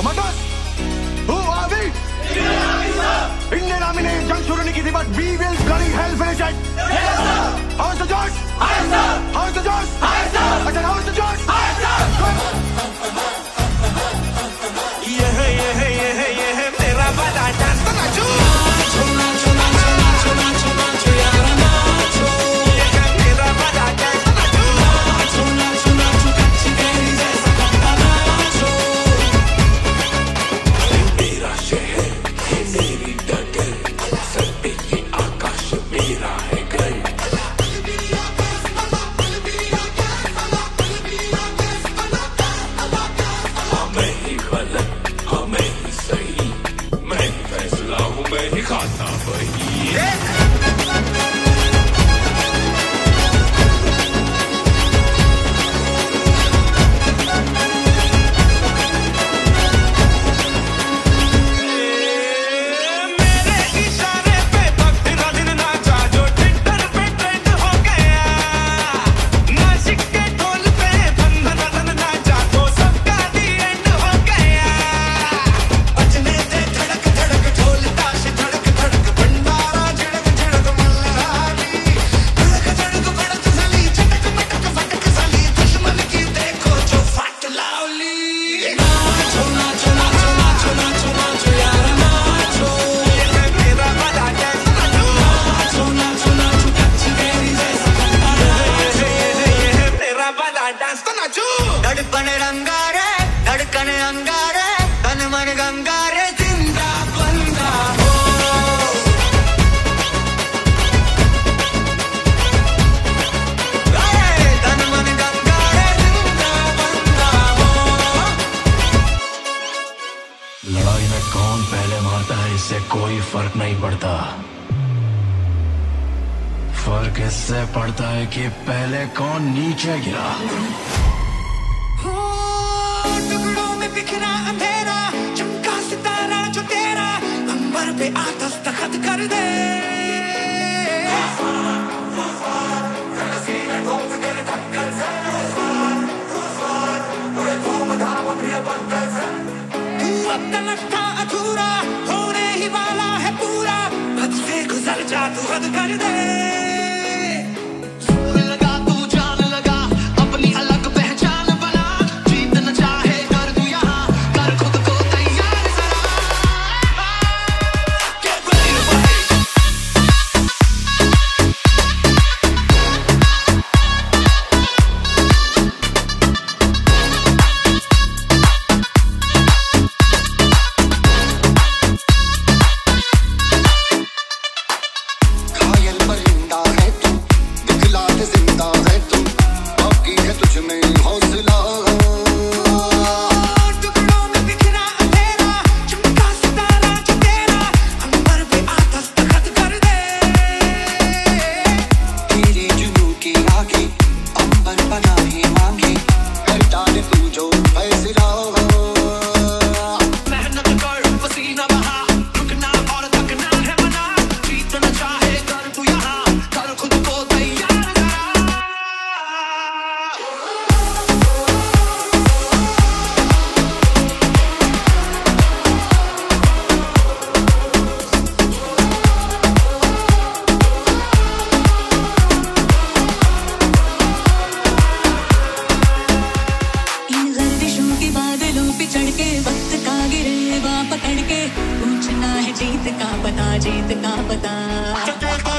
Commandos, who are we? Indian Army, sir. Indian Army ने जंग शुरू नहीं की थी, but we will bloody hell finish it. Yes, sir. How's the Josh? Hi, sir. How's the Josh? Hi, sir. I said, how's the Josh? Hi, sir. ये मेरा बड़ा dance तो नाचो, नाचो, नाचो, नाचो, नाचो, नाचो यार नाचो। ये मेरा बड़ा डांस तो नाचो, नाचो, नाचो, नाचो कच्ची कैरी जैसा खट्टा नाचो। मेरा शहर, मेरी डगर, सर पे ये आकाश मेरा है घर। मैं ही गलत, मैं ही सही, मैं ही फैसला हूँ, मैं ही खाता वही। धड़कन रंगारे, धड़कन अंगारे, तन मन गंगारे, जिंदा बंदा हो। तन मन गंगारे, जिंदा बंदा हो। लड़ाई में कौन पहले मारता है इससे कोई फर्क नहीं पड़ता। फर्क इससे पड़ता है कि पहले कौन नीचे गिरा। टुकड़ों में बिखरा अंधेरा, चमका सितारा जो तेरा, अंबर पे आ दस्तखत कर दे। तू अब तलक था अधूरा, होने ही वाला है पूरा, हद से गुजर जा तू हद कर दे। पकड़ के पूछना है जीत का पता, जीत का पता।